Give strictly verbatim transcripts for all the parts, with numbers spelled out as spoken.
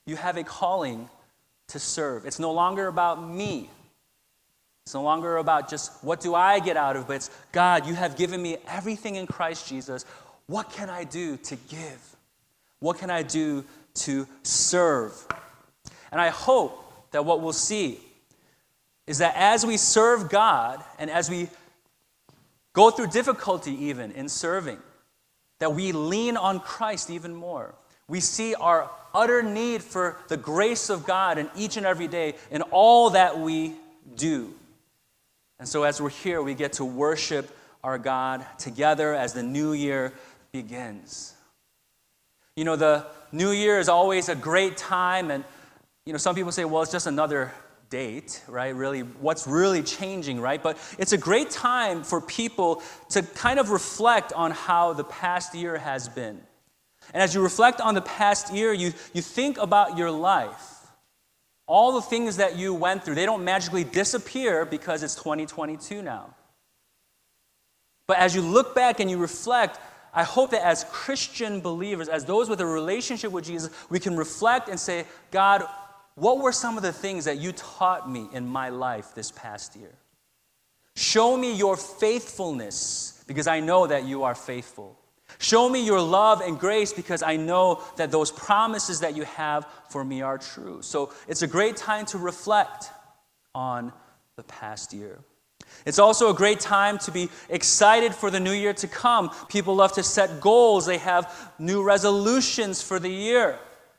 You have a calling to serve. It's no longer about me. It's no longer about just what do I get out of it, but it's God, you have given me everything in Christ Jesus. What can I do to give? What can I do to serve? And I hope that what we'll see is that as we serve God and as we go through difficulty even in serving, that we lean on Christ even more. We see our utter need for the grace of God in each and every day in all that we do. And so as we're here, we get to worship our God together as the new year begins. You know, the new year is always a great time, and, you know, some people say, well, it's just another date, right? Really, what's really changing, right? But it's a great time for people to kind of reflect on how the past year has been. And as you reflect on the past year, you, you think about your life. All the things that you went through, they don't magically disappear because it's twenty twenty-two now. But as you look back and you reflect, I hope that as Christian believers, as those with a relationship with Jesus, we can reflect and say, God, what were some of the things that you taught me in my life this past year? Show me your faithfulness, because I know that you are faithful. Show me your love and grace, because I know that those promises that you have for me are true. So it's a great time to reflect on the past year. It's also a great time to be excited for the new year to come. People love to set goals. They have new resolutions for the year.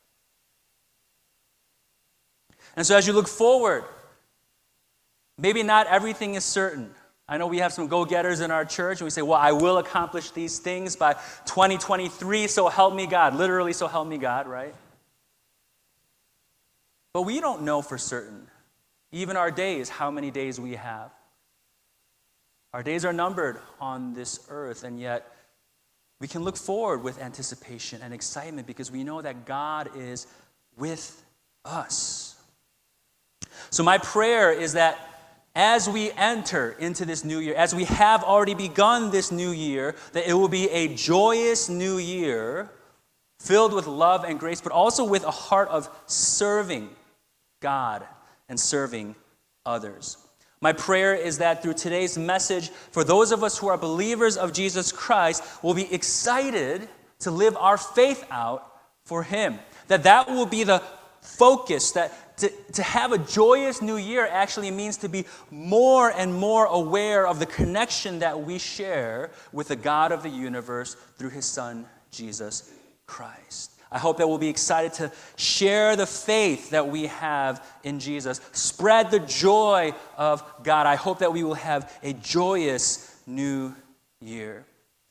And so as you look forward, maybe not everything is certain. I know we have some go-getters in our church, and we say, well, I will accomplish these things by twenty twenty-three, so help me God. Literally, so help me God, right? But we don't know for certain, even our days, how many days we have. Our days are numbered on this earth, and yet we can look forward with anticipation and excitement because we know that God is with us. So my prayer is that as we enter into this new year, as we have already begun this new year, that it will be a joyous new year filled with love and grace, but also with a heart of serving God and serving others. My prayer is that through today's message, for those of us who are believers of Jesus Christ, we'll be excited to live our faith out for Him. That that will be the focus, that to, to have a joyous new year actually means to be more and more aware of the connection that we share with the God of the universe through His Son, Jesus Christ. I hope that we'll be excited to share the faith that we have in Jesus, spread the joy of God. I hope that we will have a joyous new year.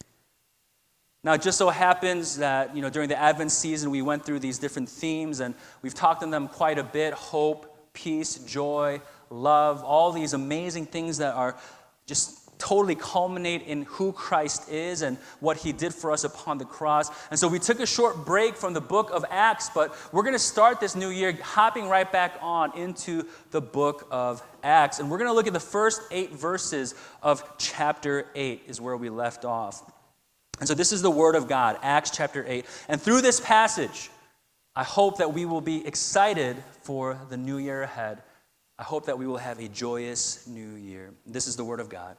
Now, it just so happens that, you know, during the Advent season, we went through these different themes, and we've talked on them quite a bit: hope, peace, joy, love, all these amazing things that are just totally culminate in who Christ is and what He did for us upon the cross. And so we took a short break from the book of Acts, but we're going to start this new year hopping right back on into the book of Acts. And we're going to look at the first eight verses of chapter eight is where we left off. And so this is the Word of God, Acts chapter eight. And through this passage, I hope that we will be excited for the new year ahead. I hope that we will have a joyous new year. This is the Word of God.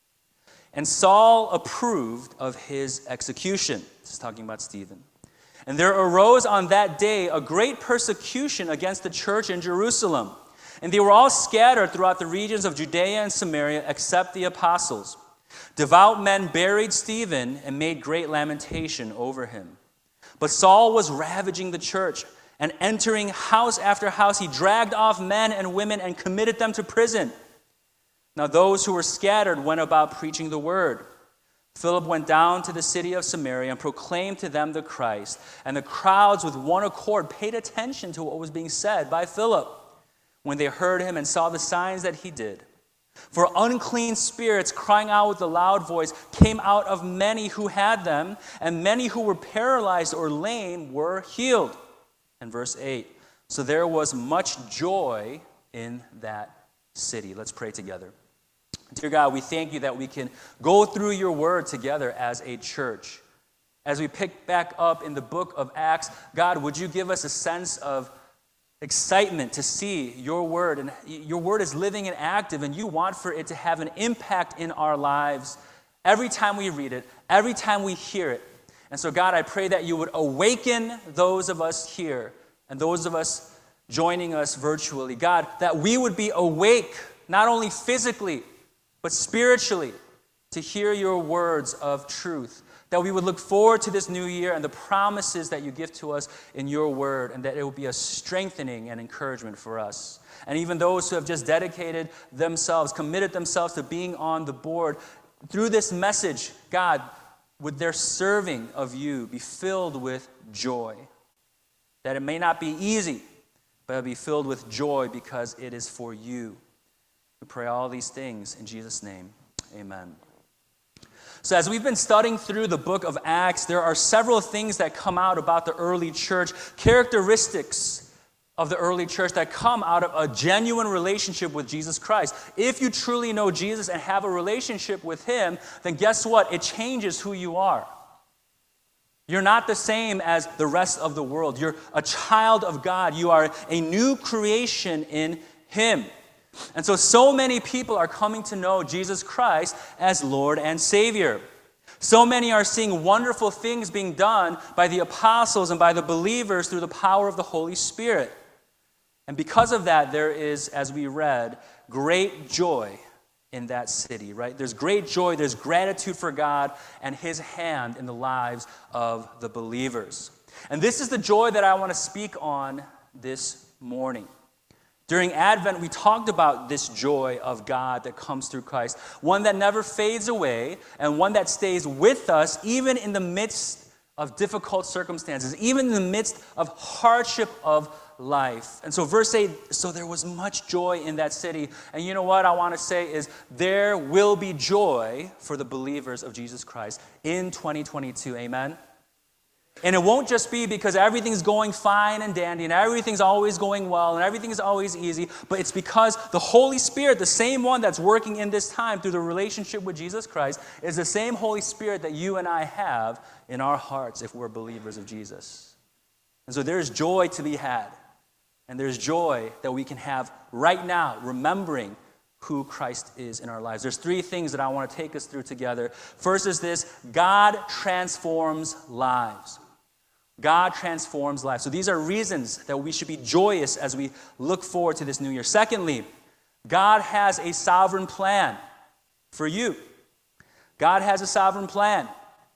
And Saul approved of his execution. This is talking about Stephen. And there arose on that day a great persecution against the church in Jerusalem. And they were all scattered throughout the regions of Judea and Samaria, except the apostles. Devout men buried Stephen and made great lamentation over him. But Saul was ravaging the church, and entering house after house, he dragged off men and women and committed them to prison. Now those who were scattered went about preaching the word. Philip went down to the city of Samaria and proclaimed to them the Christ. And the crowds with one accord paid attention to what was being said by Philip when they heard him and saw the signs that he did. For unclean spirits, crying out with a loud voice, came out of many who had them, and many who were paralyzed or lame were healed. And verse eight, so there was much joy in that city. Let's pray together. Dear God, we thank you that we can go through your word together as a church. As we pick back up in the book of Acts, God, would you give us a sense of excitement to see your word, and your word is living and active, and you want for it to have an impact in our lives every time we read it, every time we hear it. And so, God, I pray that you would awaken those of us here and those of us joining us virtually. God, that we would be awake, not only physically, but spiritually, to hear your words of truth. That we would look forward to this new year and the promises that you give to us in your word, and that it will be a strengthening and encouragement for us. And even those who have just dedicated themselves, committed themselves to being on the board, through this message, God, would their serving of you be filled with joy. That it may not be easy, but it'll be filled with joy because it is for you. We pray all these things in Jesus' name. Amen. So as we've been studying through the book of Acts, there are several things that come out about the early church, characteristics of the early church that come out of a genuine relationship with Jesus Christ. If you truly know Jesus and have a relationship with him, then guess what? It changes who you are. You're not the same as the rest of the world. You're a child of God. You are a new creation in him. And so, so many people are coming to know Jesus Christ as Lord and Savior. So many are seeing wonderful things being done by the apostles and by the believers through the power of the Holy Spirit. And because of that, there is, as we read, great joy in that city, right? There's great joy, there's gratitude for God and his hand in the lives of the believers. And this is the joy that I want to speak on this morning. During Advent, we talked about this joy of God that comes through Christ, one that never fades away and one that stays with us even in the midst of difficult circumstances, even in the midst of hardship of life. And so verse eight, so there was much joy in that city. And you know what I want to say is there will be joy for the believers of Jesus Christ in twenty twenty-two. Amen? And it won't just be because everything's going fine and dandy and everything's always going well and everything's always easy, but it's because the Holy Spirit, the same one that's working in this time through the relationship with Jesus Christ, is the same Holy Spirit that you and I have in our hearts if we're believers of Jesus. And so there's joy to be had. And there's joy that we can have right now, remembering who Christ is in our lives. There's three things that I want to take us through together. First is this: God transforms lives. God transforms lives. So these are reasons that we should be joyous as we look forward to this new year. Secondly, God has a sovereign plan for you. God has a sovereign plan.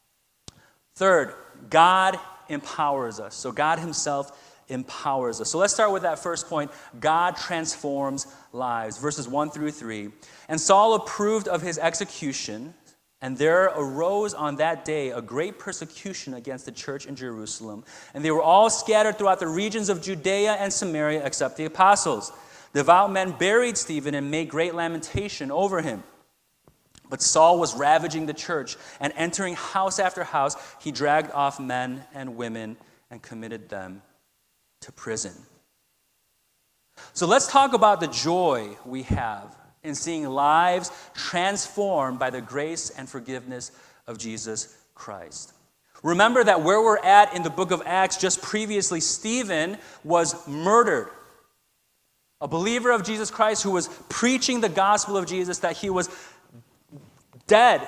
Third, God empowers us. So God himself empowers us. So let's start with that first point. God transforms lives. Verses one through three. And Saul approved of his execution, and there arose on that day a great persecution against the church in Jerusalem. And they were all scattered throughout the regions of Judea and Samaria except the apostles. Devout men buried Stephen and made great lamentation over him. But Saul was ravaging the church, and entering house after house, he dragged off men and women and committed them to prison. So let's talk about the joy we have in seeing lives transformed by the grace and forgiveness of Jesus Christ. Remember that where we're at in the book of Acts, just previously, Stephen was murdered. A believer of Jesus Christ who was preaching the gospel of Jesus, that he was dead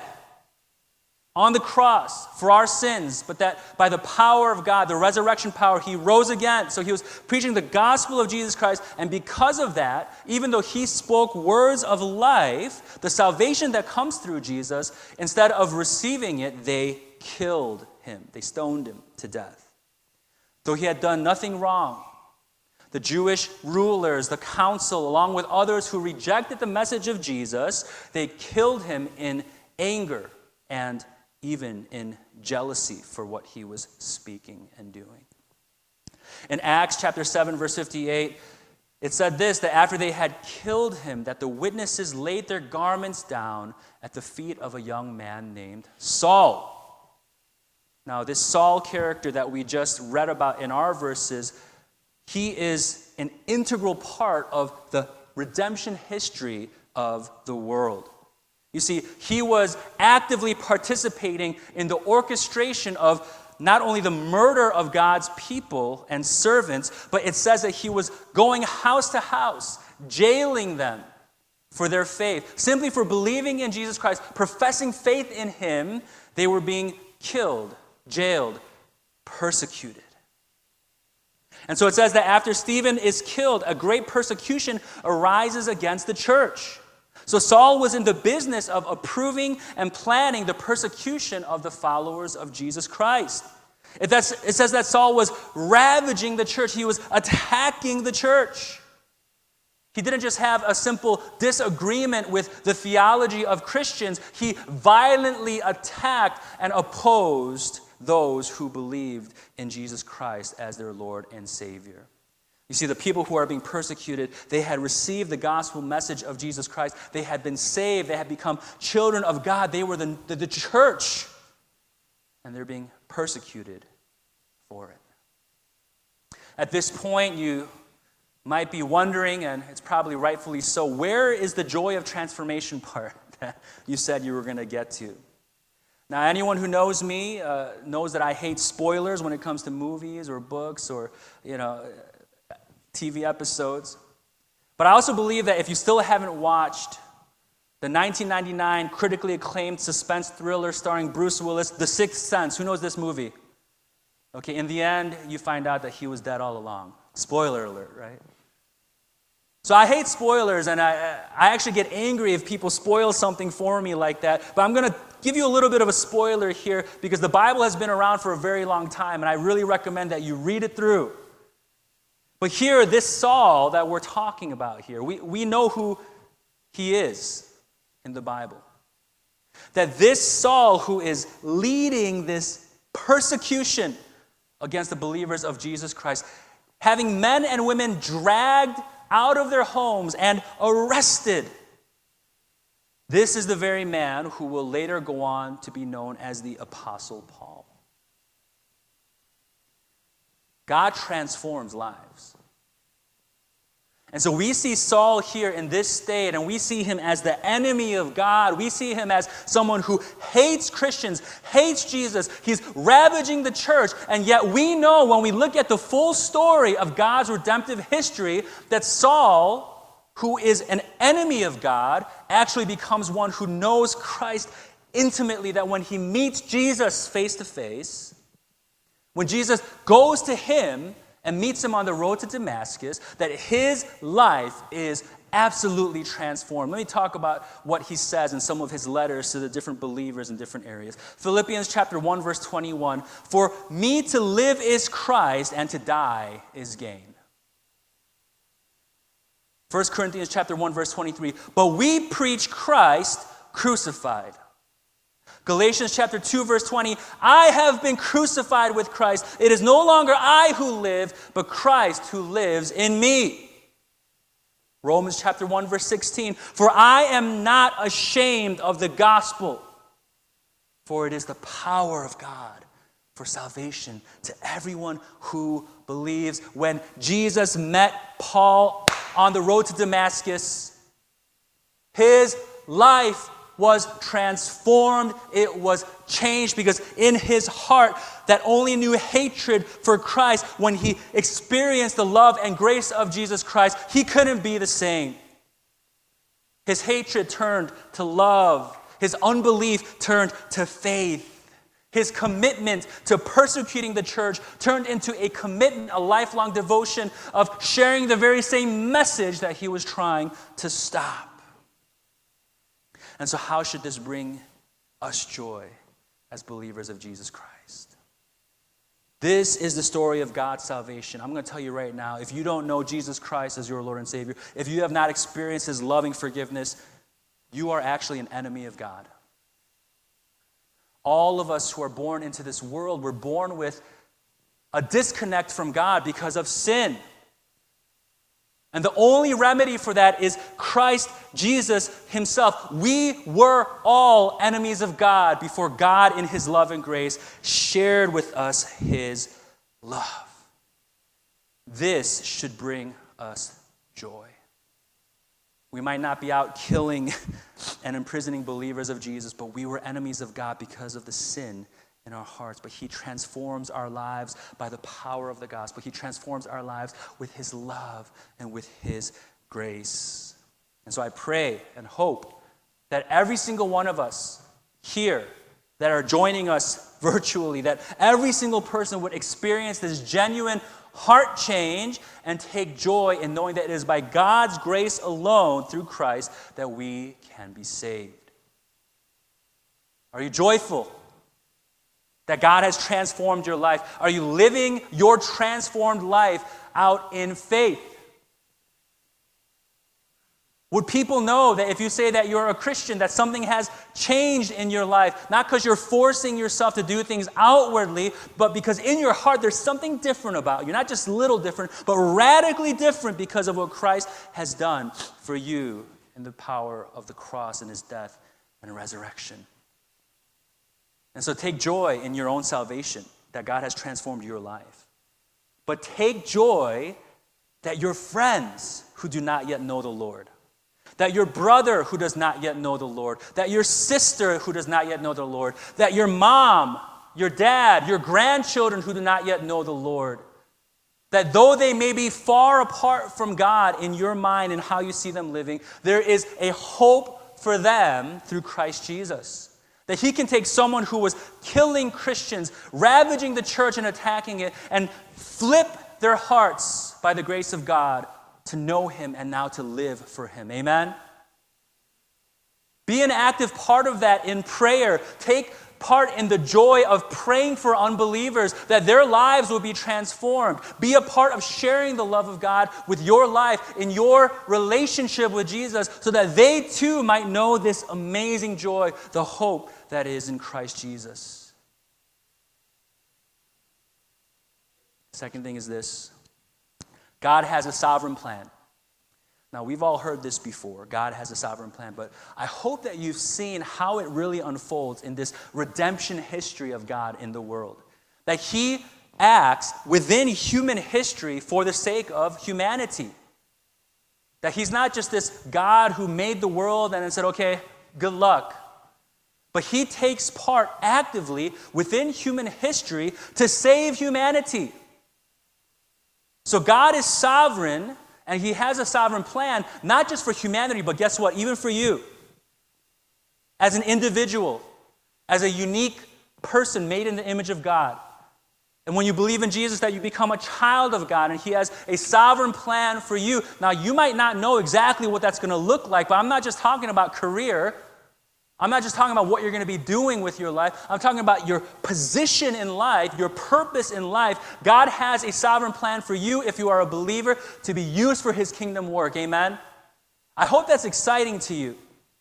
on the cross for our sins, but that by the power of God, the resurrection power, he rose again. So he was preaching the gospel of Jesus Christ, and because of that, even though he spoke words of life, the salvation that comes through Jesus, instead of receiving it, they killed him. They stoned him to death. Though he had done nothing wrong, the Jewish rulers, the council, along with others who rejected the message of Jesus, they killed him in anger and even in jealousy for what he was speaking and doing. In Acts chapter seven, verse fifty-eight, it said this, that after they had killed him, that the witnesses laid their garments down at the feet of a young man named Saul. Now, this Saul character that we just read about in our verses, he is an integral part of the redemption history of the world. You see, he was actively participating in the orchestration of not only the murder of God's people and servants, but it says that he was going house to house, jailing them for their faith. Simply for believing in Jesus Christ, professing faith in him, they were being killed, jailed, persecuted. And so it says that after Stephen is killed, a great persecution arises against the church. So Saul was in the business of approving and planning the persecution of the followers of Jesus Christ. It, that's, it says that Saul was ravaging the church. He was attacking the church. He didn't just have a simple disagreement with the theology of Christians. He violently attacked and opposed those who believed in Jesus Christ as their Lord and Savior. You see, the people who are being persecuted, they had received the gospel message of Jesus Christ. They had been saved. They had become children of God. They were the, the, the church. And they're being persecuted for it. At this point, you might be wondering, and it's probably rightfully so, where is the joy of transformation part that you said you were going to get to? Now, anyone who knows me uh, knows that I hate spoilers when it comes to movies or books or, you know, T V episodes. But I also believe that if you still haven't watched the nineteen ninety-nine critically acclaimed suspense thriller starring Bruce Willis, The Sixth Sense, who knows this movie? Okay, in the end, you find out that he was dead all along. Spoiler alert, right? So I hate spoilers, and I, I actually get angry if people spoil something for me like that. But I'm going to give you a little bit of a spoiler here because the Bible has been around for a very long time, and I really recommend that you read it through. But here, this Saul that we're talking about here, we, we know who he is in the Bible. That this Saul who is leading this persecution against the believers of Jesus Christ, having men and women dragged out of their homes and arrested, this is the very man who will later go on to be known as the Apostle Paul. God transforms lives. And so we see Saul here in this state, and we see him as the enemy of God. We see him as someone who hates Christians, hates Jesus. He's ravaging the church, and yet we know when we look at the full story of God's redemptive history that Saul, who is an enemy of God, actually becomes one who knows Christ intimately, that when he meets Jesus face to face, when Jesus goes to him and meets him on the road to Damascus, that his life is absolutely transformed. Let me talk about what he says in some of his letters to the different believers in different areas. Philippians chapter one, verse twenty-one, "For me to live is Christ, and to die is gain." First Corinthians chapter one, verse twenty-three, "But we preach Christ crucified." Galatians chapter two, verse twenty, "I have been crucified with Christ. It is no longer I who live, but Christ who lives in me." Romans chapter one, verse sixteen, "For I am not ashamed of the gospel, for it is the power of God for salvation to everyone who believes." When Jesus met Paul on the road to Damascus, his life was transformed. It was changed because in his heart that only knew hatred for Christ, when he experienced the love and grace of Jesus Christ, he couldn't be the same. His hatred turned to love. His unbelief turned to faith. His commitment to persecuting the church turned into a commitment, a lifelong devotion of sharing the very same message that he was trying to stop. And so how should this bring us joy as believers of Jesus Christ? This is the story of God's salvation. I'm going to tell you right now, if you don't know Jesus Christ as your Lord and Savior, if you have not experienced his loving forgiveness, you are actually an enemy of God. All of us who are born into this world, we're born with a disconnect from God because of sin. And the only remedy for that is Christ Jesus himself. We were all enemies of God before God in his love and grace shared with us his love. This should bring us joy. We might not be out killing and imprisoning believers of Jesus, but we were enemies of God because of the sin in our hearts, but he transforms our lives by the power of the gospel. He transforms our lives with his love and with his grace. And so I pray and hope that every single one of us here that are joining us virtually, that every single person would experience this genuine heart change and take joy in knowing that it is by God's grace alone through Christ that we can be saved. Are you joyful that God has transformed your life? Are you living your transformed life out in faith? Would people know that if you say that you're a Christian, that something has changed in your life? Not because you're forcing yourself to do things outwardly, but because in your heart there's something different about you. Not just a little different, but radically different because of what Christ has done for you in the power of the cross and his death and resurrection. And so take joy in your own salvation, that God has transformed your life. But take joy that your friends who do not yet know the Lord, that your brother who does not yet know the Lord, that your sister who does not yet know the Lord, that your mom, your dad, your grandchildren who do not yet know the Lord, that though they may be far apart from God in your mind and how you see them living, there is a hope for them through Christ Jesus. That he can take someone who was killing Christians, ravaging the church and attacking it, and flip their hearts by the grace of God to know him and now to live for him. Amen? Be an active part of that in prayer. Take part in the joy of praying for unbelievers, that their lives will be transformed. Be a part of sharing the love of God with your life, in your relationship with Jesus, so that they too might know this amazing joy, the hope that is in Christ Jesus. Second thing is this. God has a sovereign plan. Now, we've all heard this before. God has a sovereign plan, but I hope that you've seen how it really unfolds in this redemption history of God in the world. That he acts within human history for the sake of humanity. That he's not just this God who made the world and then said, okay, good luck. But he takes part actively within human history to save humanity. So God is sovereign, and he has a sovereign plan, not just for humanity, but guess what? Even for you. As an individual, as a unique person made in the image of God. And when you believe in Jesus, that you become a child of God, and he has a sovereign plan for you. Now, you might not know exactly what that's going to look like, but I'm not just talking about career. I'm not just talking about what you're going to be doing with your life. I'm talking about your position in life, your purpose in life. God has a sovereign plan for you, if you are a believer, to be used for his kingdom work. Amen? I hope that's exciting to you.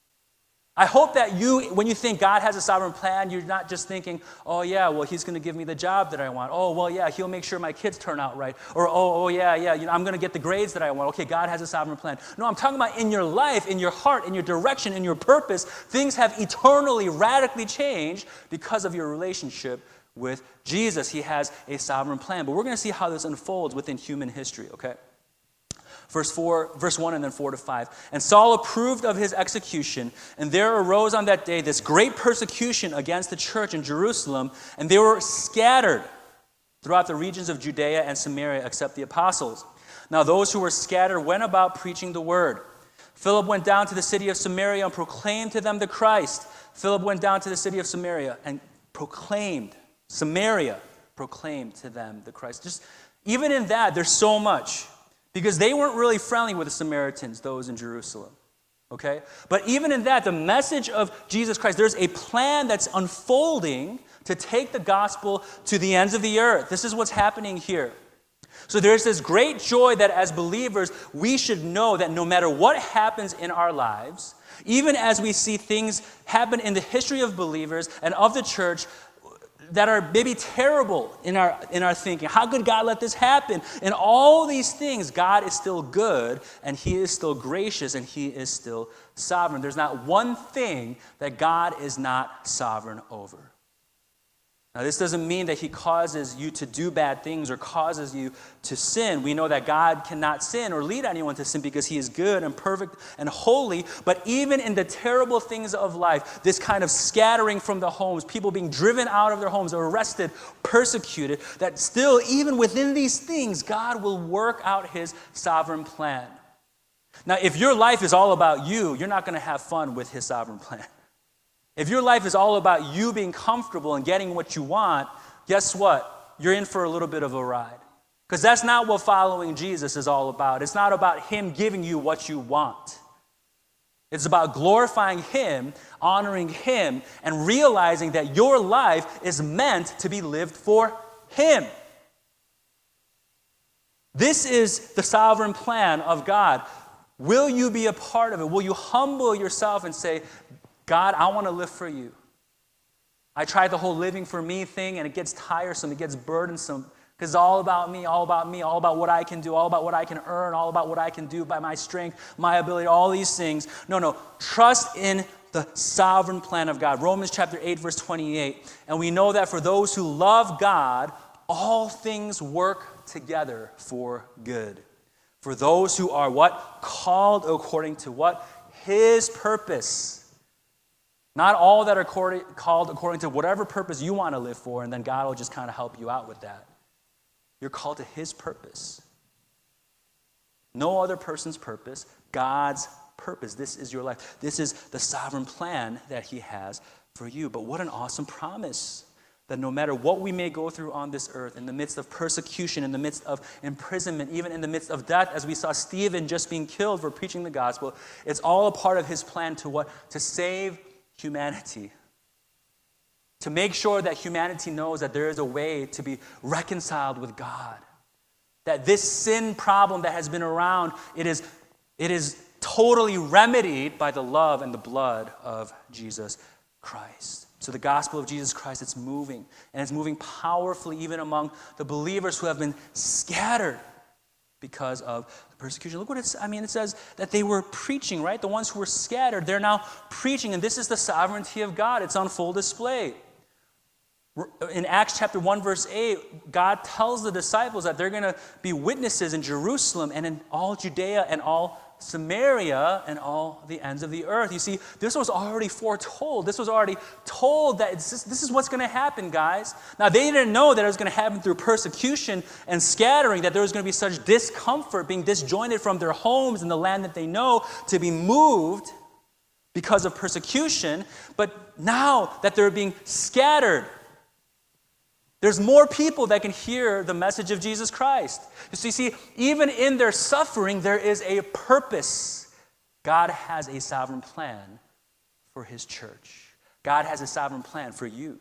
I hope that you, when you think God has a sovereign plan, you're not just thinking, oh yeah, well, he's going to give me the job that I want. Oh, well, yeah, he'll make sure my kids turn out right. Or, oh, oh yeah, yeah, you know, I'm going to get the grades that I want. Okay, God has a sovereign plan. No, I'm talking about in your life, in your heart, in your direction, in your purpose, things have eternally, radically changed because of your relationship with Jesus. He has a sovereign plan. But we're going to see how this unfolds within human history, okay? Verse four, verse one and then four to five. And Saul approved of his execution, and there arose on that day this great persecution against the church in Jerusalem, and they were scattered throughout the regions of Judea and Samaria except the apostles. Now those who were scattered went about preaching the word. Philip went down to the city of Samaria and proclaimed to them the Christ. Philip went down to the city of Samaria and proclaimed, Samaria proclaimed to them the Christ. Just even in that, there's so much. Because they weren't really friendly with the Samaritans, those in Jerusalem, okay? But even in that, the message of Jesus Christ, there's a plan that's unfolding to take the gospel to the ends of the earth. This is what's happening here. So there's this great joy that as believers, we should know that no matter what happens in our lives, even as we see things happen in the history of believers and of the church, that are maybe terrible in our in our thinking. How could God let this happen? And all these things, God is still good, and he is still gracious, and he is still sovereign. There's not one thing that God is not sovereign over. Now, this doesn't mean that he causes you to do bad things or causes you to sin. We know that God cannot sin or lead anyone to sin because he is good and perfect and holy. But even in the terrible things of life, this kind of scattering from the homes, people being driven out of their homes, arrested, persecuted, that still, even within these things, God will work out his sovereign plan. Now, if your life is all about you, you're not going to have fun with his sovereign plan. If your life is all about you being comfortable and getting what you want, guess what? You're in for a little bit of a ride. Because that's not what following Jesus is all about. It's not about him giving you what you want. It's about glorifying him, honoring him, and realizing that your life is meant to be lived for him. This is the sovereign plan of God. Will you be a part of it? Will you humble yourself and say, God, I want to live for you. I tried the whole living for me thing, and it gets tiresome, it gets burdensome, because it's all about me, all about me, all about what I can do, all about what I can earn, all about what I can do by my strength, my ability, all these things. No, no, trust in the sovereign plan of God. Romans chapter eight, verse twenty-eight. And we know that for those who love God, all things work together for good. For those who are what? Called according to what? His purpose. Not all that are called according to whatever purpose you want to live for, and then God will just kind of help you out with that. You're called to his purpose. No other person's purpose, God's purpose. This is your life. This is the sovereign plan that he has for you. But what an awesome promise that no matter what we may go through on this earth, in the midst of persecution, in the midst of imprisonment, even in the midst of death, as we saw Stephen just being killed for preaching the gospel, it's all a part of his plan to what? To save humanity. To make sure that humanity knows that there is a way to be reconciled with God. That this sin problem that has been around, it is, it is totally remedied by the love and the blood of Jesus Christ. So the gospel of Jesus Christ, it's moving. And it's moving powerfully even among the believers who have been scattered because of the persecution. Look what it's, I mean, it says that they were preaching, right? The ones who were scattered, they're now preaching, and this is the sovereignty of God. It's on full display. In Acts chapter one, verse eight, God tells the disciples that they're going to be witnesses in Jerusalem and in all Judea and all Samaria and all the ends of the earth. You see, this was already foretold. This was already told that it's just, this is what's going to happen, guys. Now, they didn't know that it was going to happen through persecution and scattering, that there was going to be such discomfort, being disjointed from their homes and the land that they know, to be moved because of persecution. But now that they're being scattered, there's more people that can hear the message of Jesus Christ. So you see, even in their suffering, there is a purpose. God has a sovereign plan for his church. God has a sovereign plan for you.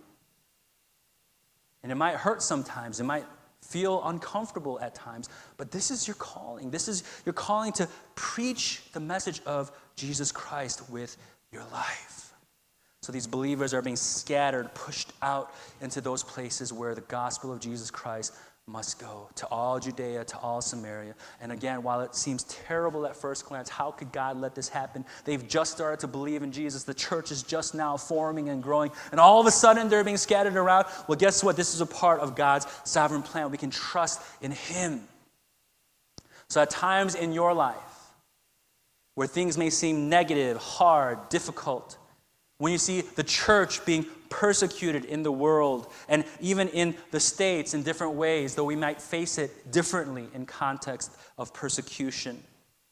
And it might hurt sometimes. It might feel uncomfortable at times. But this is your calling. This is your calling to preach the message of Jesus Christ with your life. So these believers are being scattered, pushed out into those places where the gospel of Jesus Christ must go, to all Judea, to all Samaria. And again, while it seems terrible at first glance, how could God let this happen? They've just started to believe in Jesus. The church is just now forming and growing. And all of a sudden, they're being scattered around. Well, guess what? This is a part of God's sovereign plan. We can trust in him. So at times in your life, where things may seem negative, hard, difficult, when you see the church being persecuted in the world and even in the States in different ways, though we might face it differently in context of persecution,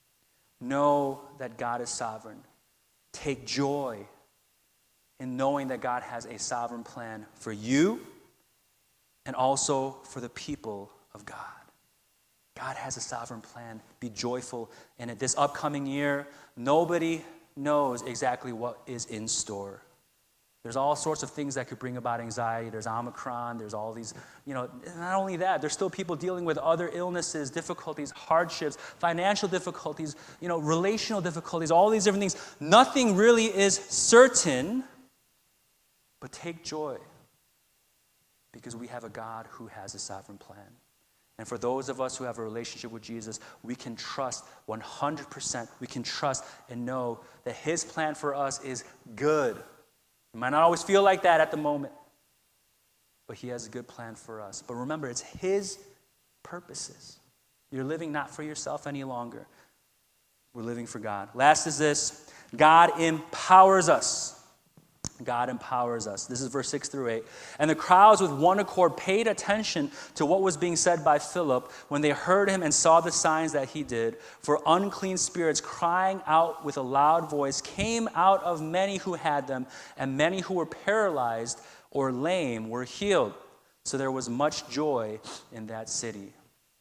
know that God is sovereign. Take joy in knowing that God has a sovereign plan for you and also for the people of God. God has a sovereign plan. Be joyful in it. This upcoming year, nobody knows exactly what is in store. There's all sorts of things that could bring about anxiety. There's Omicron. There's all these, you know, not only that, there's still people dealing with other illnesses, difficulties, hardships, financial difficulties, you know, relational difficulties, all these different things. Nothing really is certain, but take joy because we have a God who has a sovereign plan. And for those of us who have a relationship with Jesus, we can trust one hundred percent. We can trust and know that his plan for us is good. It might not always feel like that at the moment, but he has a good plan for us. But remember, it's his purposes. You're living not for yourself any longer. We're living for God. Last is this: God empowers us. God empowers us. This is verse six through eight. And the crowds with one accord paid attention to what was being said by Philip when they heard him and saw the signs that he did. For unclean spirits, crying out with a loud voice, came out of many who had them, and many who were paralyzed or lame were healed. So there was much joy in that city.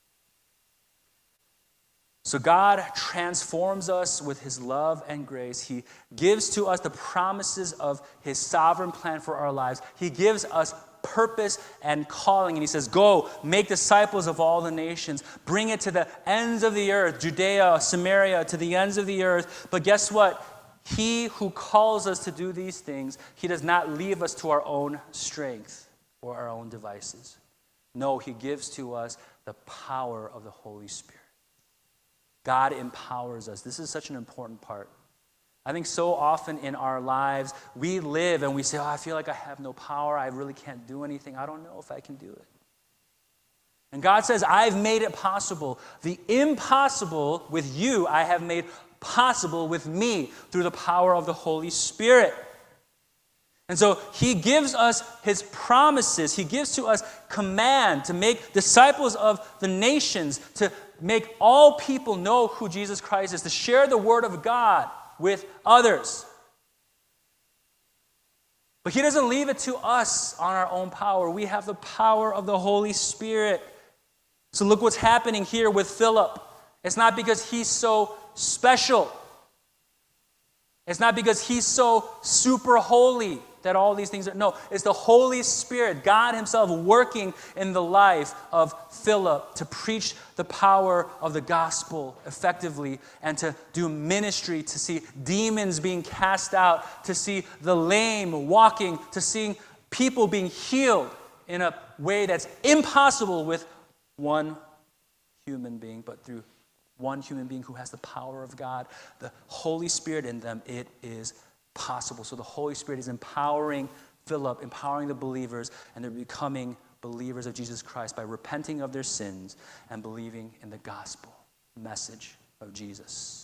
So God transforms us with his love and grace. He gives to us the promises of his sovereign plan for our lives. He gives us purpose and calling. And he says, go, make disciples of all the nations. Bring it to the ends of the earth, Judea, Samaria, to the ends of the earth. But guess what? He who calls us to do these things, he does not leave us to our own strength or our own devices. No, he gives to us the power of the Holy Spirit. God empowers us. This is such an important part. I think so often in our lives, we live and we say, oh, I feel like I have no power. I really can't do anything. I don't know if I can do it. And God says, I've made it possible. The impossible with you, I have made possible with me through the power of the Holy Spirit. And so he gives us his promises. He gives to us command to make disciples of the nations, to make all people know who Jesus Christ is, to share the word of God with others. But he doesn't leave it to us on our own power. We have the power of the Holy Spirit. So look what's happening here with Philip. It's not because he's so special. It's not because he's so super holy that all these things are. No, it's the Holy Spirit, God himself, working in the life of Philip to preach the power of the gospel effectively and to do ministry, to see demons being cast out, to see the lame walking, to see people being healed in a way that's impossible with one human being, but through one human being who has the power of God, the Holy Spirit in them, it is possible. So the Holy Spirit is empowering Philip, empowering the believers, and they're becoming believers of Jesus Christ by repenting of their sins and believing in the gospel message of Jesus.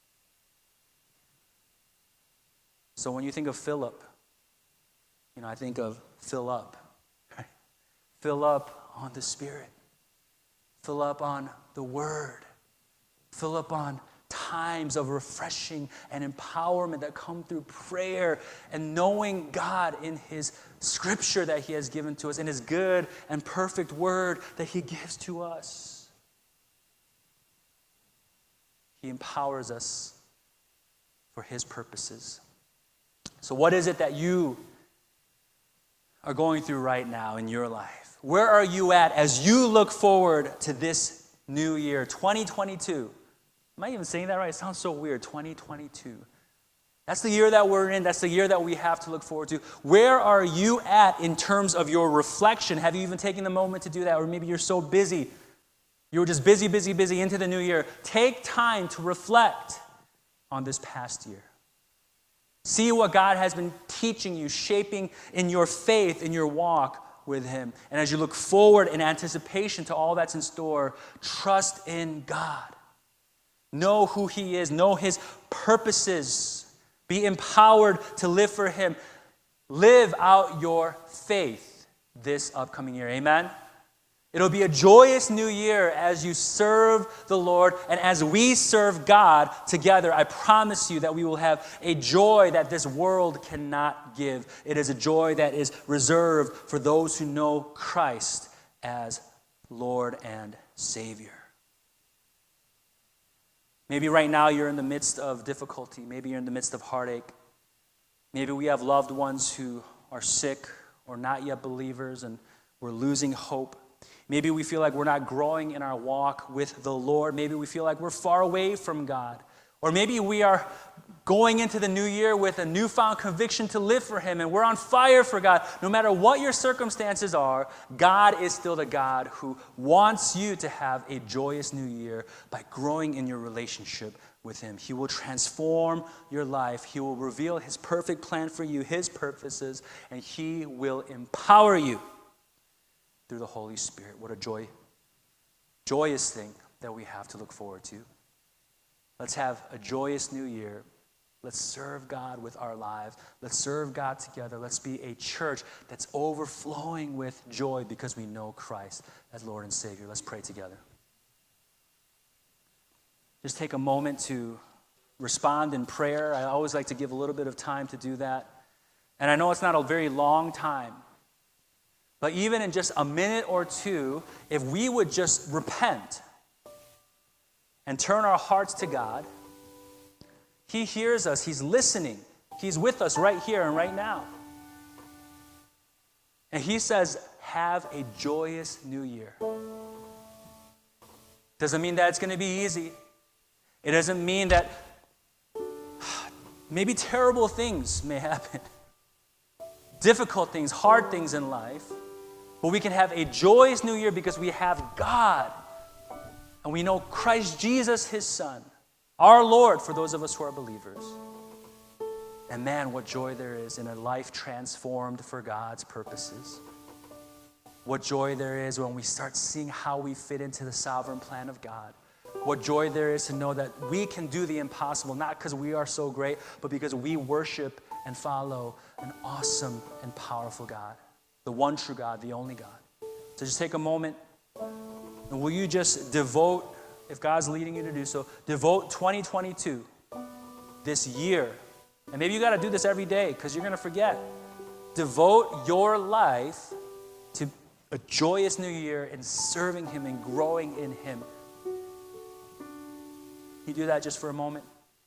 So when you think of Philip, you know, I think of fill up. Right? Fill up on the Spirit. Fill up on the Word. Fill up on times of refreshing and empowerment that come through prayer and knowing God in his scripture that he has given to us, in his good and perfect word that he gives to us. He empowers us for his purposes. So what is it that you are going through right now in your life? Where are you at as you look forward to this new year, twenty twenty-two? Am I even saying that right? It sounds so weird, twenty twenty-two. That's the year that we're in. That's the year that we have to look forward to. Where are you at in terms of your reflection? Have you even taken the moment to do that? Or maybe you're so busy. You were just busy, busy, busy into the new year. Take time to reflect on this past year. See what God has been teaching you, shaping in your faith, in your walk with him. And as you look forward in anticipation to all that's in store, trust in God. Know who he is. Know his purposes. Be empowered to live for him. Live out your faith this upcoming year. Amen? It'll be a joyous new year as you serve the Lord and as we serve God together. I promise you that we will have a joy that this world cannot give. It is a joy that is reserved for those who know Christ as Lord and Savior. Maybe right now you're in the midst of difficulty. Maybe you're in the midst of heartache. Maybe we have loved ones who are sick or not yet believers and we're losing hope. Maybe we feel like we're not growing in our walk with the Lord. Maybe we feel like we're far away from God. Or maybe we are going into the new year with a newfound conviction to live for him and we're on fire for God. No matter what your circumstances are, God is still the God who wants you to have a joyous new year by growing in your relationship with him. He will transform your life. He will reveal his perfect plan for you, his purposes, and he will empower you through the Holy Spirit. What a joy, joyous thing that we have to look forward to. Let's have a joyous new year. Let's serve God with our lives. Let's serve God together. Let's be a church that's overflowing with joy because we know Christ as Lord and Savior. Let's pray together. Just take a moment to respond in prayer. I always like to give a little bit of time to do that. And I know it's not a very long time, but even in just a minute or two, if we would just repent and turn our hearts to God, He hears us. He's listening. He's with us right here and right now. And He says, have a joyous new year. Doesn't mean that it's going to be easy. It doesn't mean that maybe terrible things may happen. Difficult things, hard things in life. But we can have a joyous new year because we have God. And we know Christ Jesus, His Son, our Lord, for those of us who are believers. And man, what joy there is in a life transformed for God's purposes. What joy there is when we start seeing how we fit into the sovereign plan of God. What joy there is to know that we can do the impossible, not because we are so great, but because we worship and follow an awesome and powerful God. The one true God, the only God. So just take a moment, and will you just devote, if God's leading you to do so, devote twenty twenty-two, this year. And maybe you got to do this every day because you're going to forget. Devote your life to a joyous new year in serving Him and growing in Him. Can you do that just for a moment?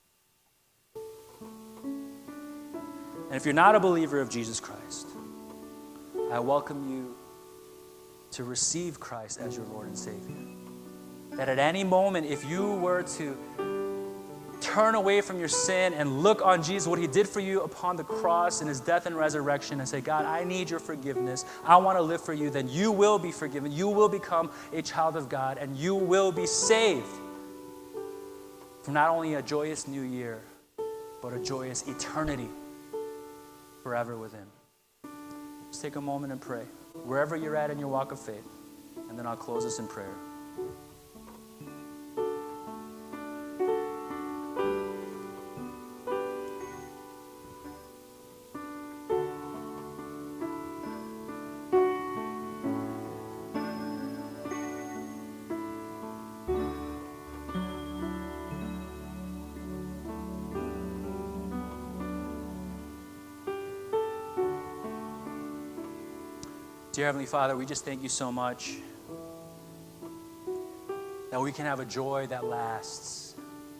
And if you're not a believer of Jesus Christ, I welcome you to receive Christ as your Lord and Savior. That at any moment, if you were to turn away from your sin and look on Jesus, what He did for you upon the cross and His death and resurrection, and say, God, I need your forgiveness. I want to live for you. Then you will be forgiven. You will become a child of God, and you will be saved from not only a joyous new year, but a joyous eternity forever with Him. Just take a moment and pray, wherever you're at in your walk of faith, and then I'll close this in prayer. Dear Heavenly Father, we just thank you so much that we can have a joy that lasts.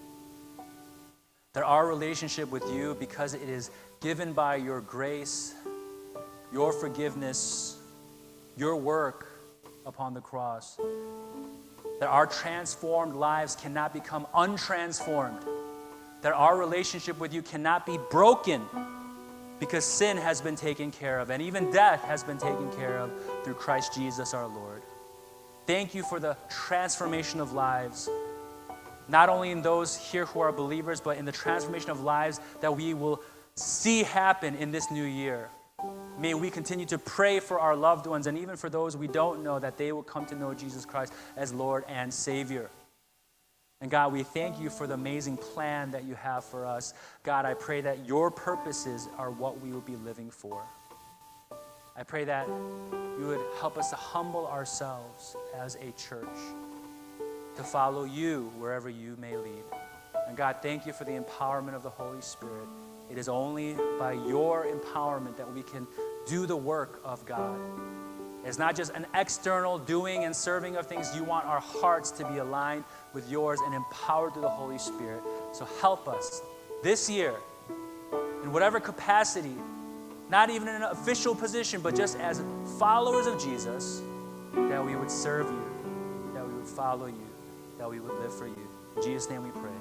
That our relationship with you, because it is given by your grace, your forgiveness, your work upon the cross, that our transformed lives cannot become untransformed. That our relationship with you cannot be broken because sin has been taken care of, and even death has been taken care of through Christ Jesus our Lord. Thank you for the transformation of lives, not only in those here who are believers, but in the transformation of lives that we will see happen in this new year. May we continue to pray for our loved ones, and even for those we don't know, that they will come to know Jesus Christ as Lord and Savior. And God, we thank you for the amazing plan that you have for us. God, I pray that your purposes are what we will be living for. I pray that you would help us to humble ourselves as a church, to follow you wherever you may lead. And God, thank you for the empowerment of the Holy Spirit. It is only by your empowerment that we can do the work of God. It's not just an external doing and serving of things. You want our hearts to be aligned with yours and empowered through the Holy Spirit. So help us this year, in whatever capacity, not even in an official position, but just as followers of Jesus, that we would serve you, that we would follow you, that we would live for you. In Jesus' name we pray.